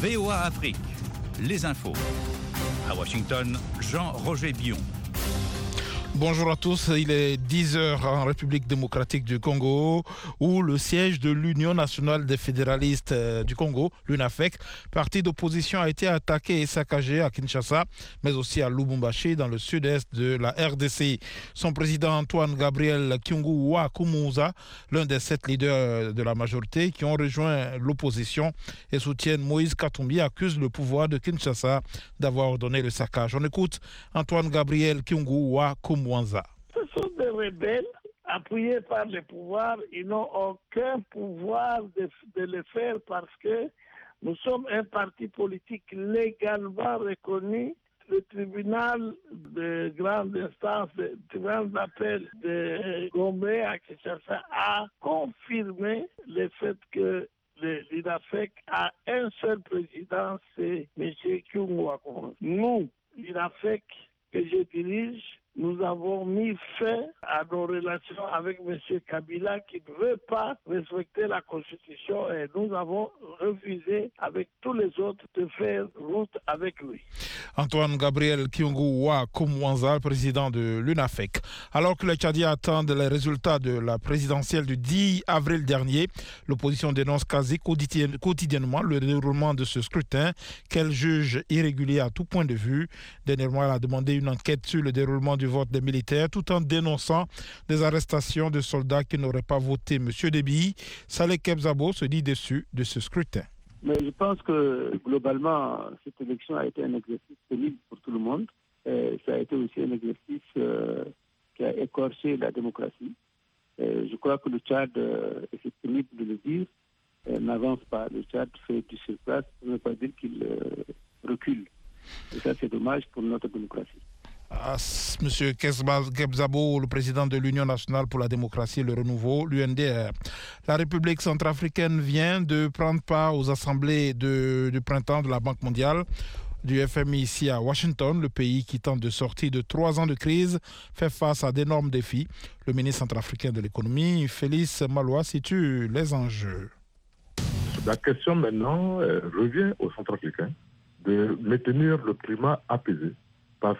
VOA Afrique, les infos. À Washington, Jean-Roger Bion. Bonjour à tous, il est 10h en République démocratique du Congo où le siège de l'Union nationale des fédéralistes du Congo, l'UNAFEC, parti d'opposition, a été attaqué et saccagé à Kinshasa, mais aussi à Lubumbashi dans le sud-est de la RDC. Son président Antoine Gabriel Kyungu Kumuza, l'un des 7 leaders de la majorité qui ont rejoint l'opposition et soutiennent Moïse Katumbi, accuse le pouvoir de Kinshasa d'avoir ordonné le saccage. On écoute Antoine Gabriel Kyungu Kumuza. Ce sont des rebelles appuyés par le pouvoir. Ils n'ont aucun pouvoir de le faire parce que nous sommes un parti politique légalement reconnu. Le tribunal de grande instance, le tribunal d'appel de Gombe à Kinshasa a confirmé le fait que l'INAFEC a un seul président, c'est M. Kyungu Kumuza. Nous, l'INAFEC que je dirige, nous avons mis fin à nos relations avec M. Kabila qui ne veut pas respecter la Constitution et nous avons refusé avec tous les autres de faire route avec lui. Antoine Gabriel Kyungu Kumuza, président de l'UNAFEC. Alors que les Tchadiens attendent les résultats de la présidentielle du 10 avril dernier, l'opposition dénonce quasi quotidiennement le déroulement de ce scrutin qu'elle juge irrégulier à tout point de vue. Dernièrement, elle a demandé une enquête sur le déroulement du vote des militaires tout en dénonçant des arrestations de soldats qui n'auraient pas voté. Monsieur Déby, Saleh Kebzabo se dit déçu de ce scrutin. Mais je pense que globalement, cette élection a été un exercice pénible pour tout le monde. Et ça a été aussi un exercice qui a écorché la démocratie. Et je crois que le Tchad, et c'est pénible de le dire, n'avance pas. Le Tchad fait du surplace pour ne pas dire qu'il recule. Et ça, c'est dommage pour notre démocratie. Monsieur Kebzabo, le président de l'Union nationale pour la démocratie et le renouveau, l'UNDR. La République centrafricaine vient de prendre part aux assemblées du printemps de la Banque mondiale, du FMI ici à Washington. Le pays qui tente de sortir de 3 ans de crise fait face à d'énormes défis. Le ministre centrafricain de l'économie, Félix Malois, situe les enjeux. La question maintenant revient aux Centrafricains de maintenir le climat apaisé. Parce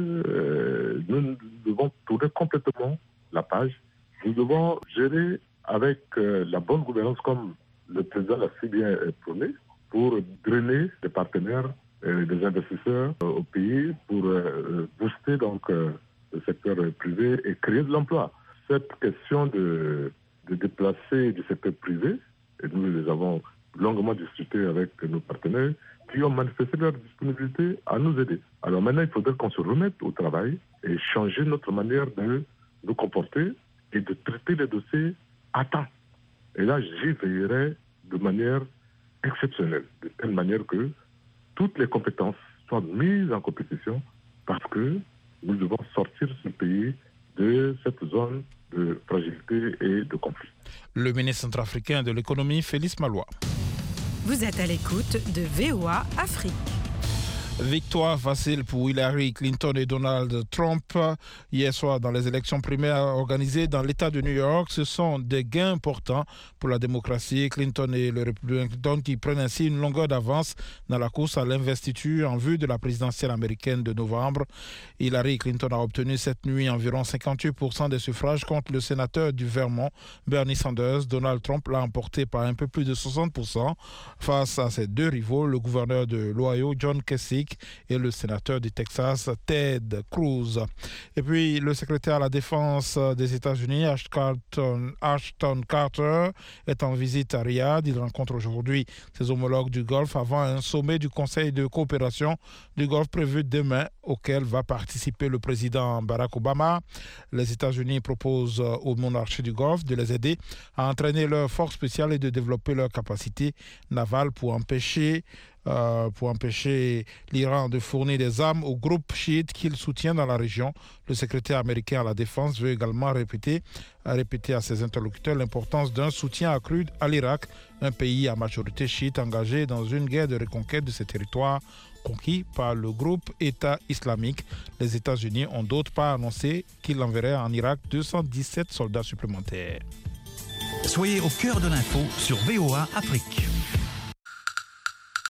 que nous devons tourner complètement la page. Nous devons gérer avec la bonne gouvernance comme le président l'a si bien prôné pour drainer des partenaires, des investisseurs au pays pour booster donc le secteur privé et créer de l'emploi. Cette question de déplacer du secteur privé, et nous les avons longuement discuté avec nos partenaires, qui ont manifesté leur disponibilité à nous aider. Alors maintenant, il faudrait qu'on se remette au travail et changer notre manière de nous comporter et de traiter les dossiers à temps. Et là, j'y veillerai de manière exceptionnelle, de telle manière que toutes les compétences soient mises en compétition parce que nous devons sortir ce pays de cette zone de fragilité et de conflit. Le ministre centrafricain de l'économie, Félix Malois. Vous êtes à l'écoute de VOA Afrique. Victoire facile pour Hillary Clinton et Donald Trump hier soir dans les élections primaires organisées dans l'État de New York. Ce sont des gains importants pour la démocratie. Clinton et le républicain Clinton qui prennent ainsi une longueur d'avance dans la course à l'investiture en vue de la présidentielle américaine de novembre. Hillary Clinton a obtenu cette nuit environ 58% des suffrages contre le sénateur du Vermont, Bernie Sanders. Donald Trump l'a emporté par un peu plus de 60% face à ses deux rivaux, le gouverneur de l'Ohio, John Kasich, et le sénateur du Texas, Ted Cruz. Et puis, le secrétaire à la défense des États-Unis, Ashton Carter, est en visite à Riyad. Il rencontre aujourd'hui ses homologues du Golfe avant un sommet du Conseil de coopération du Golfe prévu demain, auquel va participer le président Barack Obama. Les États-Unis proposent aux monarchies du Golfe de les aider à entraîner leurs forces spéciales et de développer leurs capacités navales pour empêcher l'Iran de fournir des armes aux groupes chiites qu'il soutient dans la région. Le secrétaire américain à la défense veut également répéter à ses interlocuteurs l'importance d'un soutien accru à l'Irak, un pays à majorité chiite engagé dans une guerre de reconquête de ses territoires conquis par le groupe État islamique. Les États-Unis ont d'autre part annoncé qu'ils enverraient en Irak 217 soldats supplémentaires. Soyez au cœur de l'info sur VOA Afrique.